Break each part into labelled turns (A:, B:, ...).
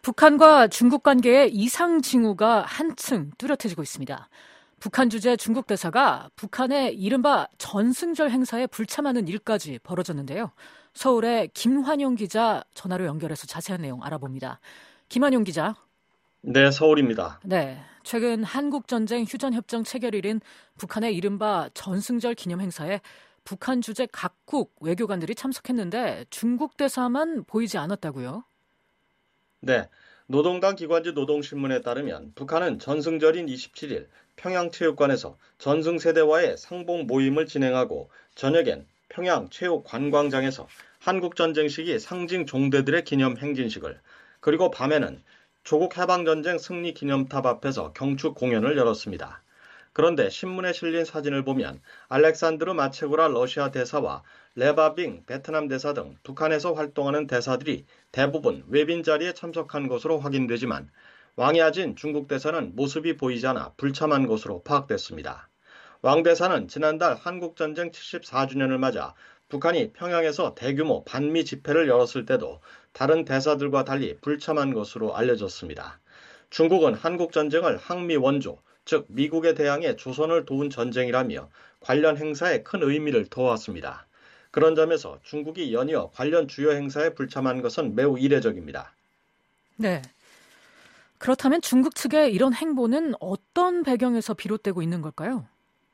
A: 북한과 중국 관계의 이상 징후가 한층 뚜렷해지고 있습니다. 북한 주재 중국 대사가 북한의 이른바 전승절 행사에 불참하는 일까지 벌어졌는데요. 서울의 김환용 기자 전화로 연결해서 자세한 내용 알아봅니다. 김환용 기자.
B: 네, 서울입니다.
A: 네, 최근 한국전쟁 휴전협정 체결일인 북한의 이른바 전승절 기념 행사에 북한 주재 각국 외교관들이 참석했는데 중국 대사만 보이지 않았다고요?
B: 네, 노동당 기관지 노동신문에 따르면 북한은 전승절인 27일 평양체육관에서 전승세대와의 상봉 모임을 진행하고 저녁엔 평양체육관광장에서 한국전쟁 시기 상징 종대들의 기념 행진식을, 그리고 밤에는 조국 해방전쟁 승리 기념탑 앞에서 경축 공연을 열었습니다. 그런데 신문에 실린 사진을 보면 알렉산드르 마체구라 러시아 대사와 레바빙 베트남 대사 등 북한에서 활동하는 대사들이 대부분 외빈 자리에 참석한 것으로 확인되지만 왕야진 중국 대사는 모습이 보이지 않아 불참한 것으로 파악됐습니다. 왕 대사는 지난달 한국전쟁 74주년을 맞아 북한이 평양에서 대규모 반미 집회를 열었을 때도 다른 대사들과 달리 불참한 것으로 알려졌습니다. 중국은 한국전쟁을 항미 원조, 즉 미국에 대항해 조선을 도운 전쟁이라며 관련 행사에 큰 의미를 두어왔습니다. 그런 점에서 중국이 연이어 관련 주요 행사에 불참한 것은 매우 이례적입니다.
A: 네. 그렇다면 중국 측의 이런 행보는 어떤 배경에서 비롯되고 있는 걸까요?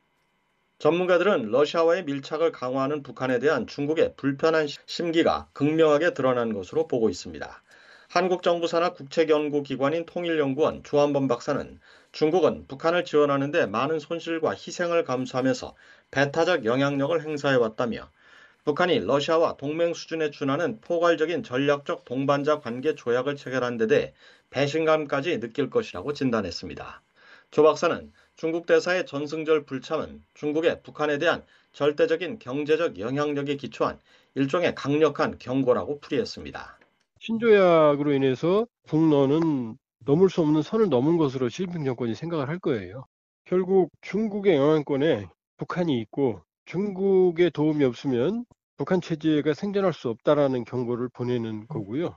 B: 전문가들은 러시아와의 밀착을 강화하는 북한에 대한 중국의 불편한 심기가 극명하게 드러난 것으로 보고 있습니다. 한국 정부 산하 국책연구기관인 통일연구원 조한범 박사는 중국은 북한을 지원하는 데 많은 손실과 희생을 감수하면서 배타적 영향력을 행사해왔다며 북한이 러시아와 동맹 수준에 준하는 포괄적인 전략적 동반자 관계 조약을 체결한 데 대해 배신감까지 느낄 것이라고 진단했습니다. 조 박사는 중국 대사의 전승절 불참은 중국의 북한에 대한 절대적인 경제적 영향력에 기초한 일종의 강력한 경고라고 풀이했습니다.
C: 신조약으로 인해서 북러는 넘을 수 없는 선을 넘은 것으로 시진핑 정권이 생각을 할 거예요. 결국 중국의 영향권에 북한이 있고 중국의 도움이 없으면 북한 체제가 생존할 수 없다라는 경고를 보내는 거고요.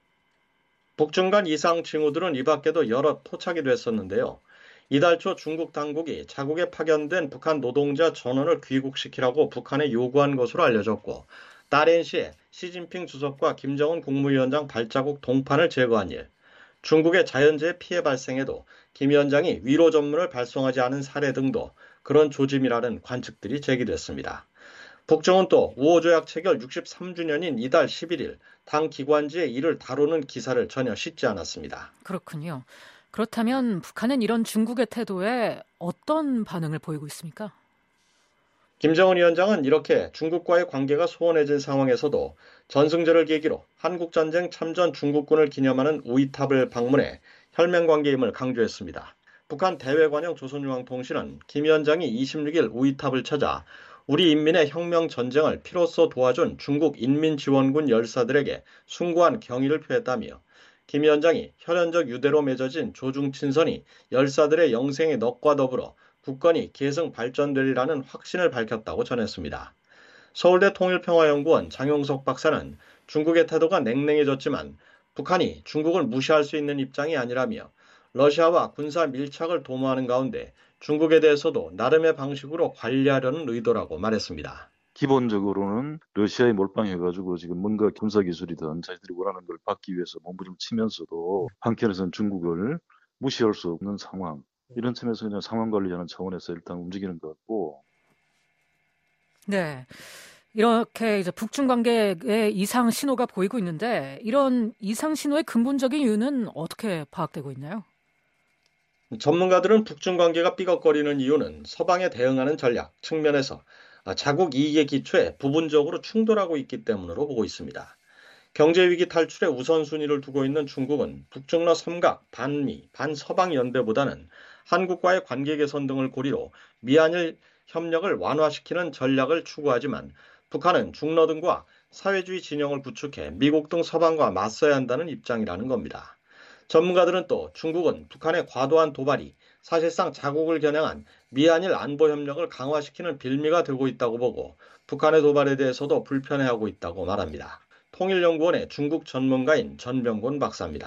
B: 북중 간 이상 징후들은 이 밖에도 여러 토착이 됐었는데요. 이달 초 중국 당국이 자국에 파견된 북한 노동자 전원을 귀국시키라고 북한에 요구한 것으로 알려졌고, 다롄시에 시진핑 주석과 김정은 국무위원장 발자국 동판을 제거한 일, 중국의 자연재해 피해 발생에도 김 위원장이 위로 전문을 발송하지 않은 사례 등도 그런 조짐이라는 관측들이 제기됐습니다. 북중은 또 우호조약 체결 63주년인 이달 11일 당 기관지에 이를 다루는 기사를 전혀 싣지 않았습니다.
A: 그렇군요. 그렇다면 북한은 이런 중국의 태도에 어떤 반응을 보이고 있습니까?
B: 김정은 위원장은 이렇게 중국과의 관계가 소원해진 상황에서도 전승절을 계기로 한국전쟁 참전 중국군을 기념하는 우이탑을 방문해 혈맹관계임을 강조했습니다. 북한 대외관영 조선중앙통신은 김 위원장이 26일 우이탑을 찾아 우리 인민의 혁명 전쟁을 피로써 도와준 중국 인민지원군 열사들에게 숭고한 경의를 표했다며 김 위원장이 혈연적 유대로 맺어진 조중친선이 열사들의 영생의 넋과 더불어 국권이 계승 발전되리라는 확신을 밝혔다고 전했습니다. 서울대 통일평화연구원 장용석 박사는 중국의 태도가 냉랭해졌지만 북한이 중국을 무시할 수 있는 입장이 아니라며 러시아와 군사 밀착을 도모하는 가운데 중국에 대해서도 나름의 방식으로 관리하려는 의도라고 말했습니다.
D: 기본적으로는 러시아에 몰빵해가지고 지금 뭔가 군사기술이든 자기들이 원하는 걸 받기 위해서 몸부림 치면서도 한편에서는 중국을 무시할 수 없는 상황, 이런 점에서 그냥 상황 관리하는 차원에서 일단 움직이는 것 같고.
A: 네. 이렇게 이제 북중 관계에 이상 신호가 보이고 있는데 이런 이상 신호의 근본적인 이유는 어떻게 파악되고 있나요?
B: 전문가들은 북중 관계가 삐걱거리는 이유는 서방에 대응하는 전략 측면에서 자국 이익에 기초해 부분적으로 충돌하고 있기 때문으로 보고 있습니다. 경제위기 탈출에 우선순위를 두고 있는 중국은 북중러 삼각, 반미, 반서방 연대보다는 한국과의 관계 개선 등을 고리로 미한일 협력을 완화시키는 전략을 추구하지만 북한은 중러 등과 사회주의 진영을 구축해 미국 등 서방과 맞서야 한다는 입장이라는 겁니다. 전문가들은 또 중국은 북한의 과도한 도발이 사실상 자국을 겨냥한 미한일 안보 협력을 강화시키는 빌미가 되고 있다고 보고 북한의 도발에 대해서도 불편해하고 있다고 말합니다. 통일연구원의 중국 전문가인 전병곤 박사입니다.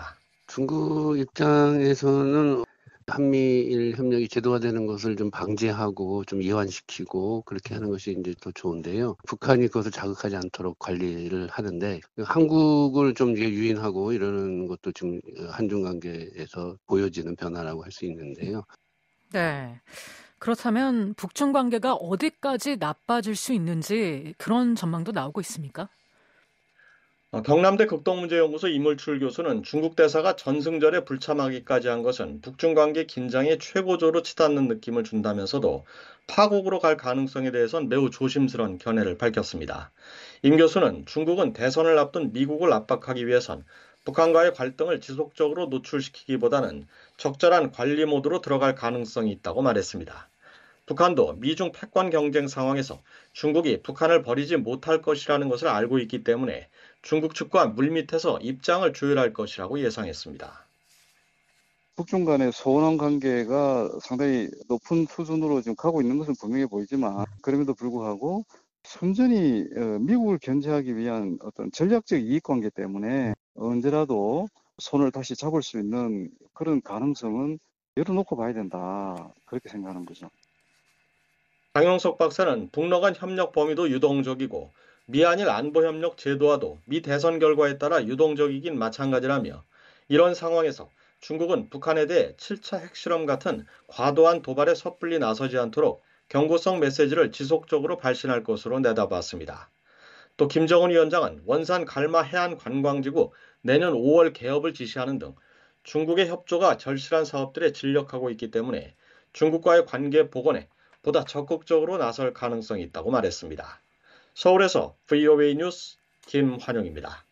E: 중국 입장에서는 한미일 협력이 제도화되는 것을 좀 방지하고 좀 이완시키고 그렇게 하는 것이 이제 더 좋은데요. 북한이 그것을 자극하지 않도록 관리를 하는데 한국을 좀 이게 유인하고 이러는 것도 지금 한중 관계에서 보여지는 변화라고 할 수 있는데요.
A: 네. 그렇다면 북중 관계가 어디까지 나빠질 수 있는지 그런 전망도 나오고 있습니까?
B: 경남대 극동문제연구소 이물출 교수는 중국 대사가 전승절에 불참하기까지 한 것은 북중 관계 긴장에 최고조로 치닫는 느낌을 준다면서도 파국으로 갈 가능성에 대해선 매우 조심스러운 견해를 밝혔습니다. 임 교수는 중국은 대선을 앞둔 미국을 압박하기 위해선 북한과의 갈등을 지속적으로 노출시키기보다는 적절한 관리 모드로 들어갈 가능성이 있다고 말했습니다. 북한도 미중 패권 경쟁 상황에서 중국이 북한을 버리지 못할 것이라는 것을 알고 있기 때문에 중국 측과 물밑에서 입장을 조율할 것이라고 예상했습니다.
F: 북중 간의 소원한 관계가 상당히 높은 수준으로 지금 가고 있는 것은 분명해 보이지만 그럼에도 불구하고 순전히 미국을 견제하기 위한 어떤 전략적 이익 관계 때문에 언제라도 손을 다시 잡을 수 있는 그런 가능성은 열어놓고 봐야 된다. 그렇게 생각하는 거죠.
B: 강용석 박사는 북러 간 협력 범위도 유동적이고 미한일 안보협력 제도화도 미 대선 결과에 따라 유동적이긴 마찬가지라며 이런 상황에서 중국은 북한에 대해 7차 핵실험 같은 과도한 도발에 섣불리 나서지 않도록 경고성 메시지를 지속적으로 발신할 것으로 내다봤습니다. 또 김정은 위원장은 원산 갈마 해안 관광지구 내년 5월 개업을 지시하는 등 중국의 협조가 절실한 사업들에 진력하고 있기 때문에 중국과의 관계 복원에 보다 적극적으로 나설 가능성이 있다고 말했습니다. 서울에서 VOA 뉴스 김환영입니다.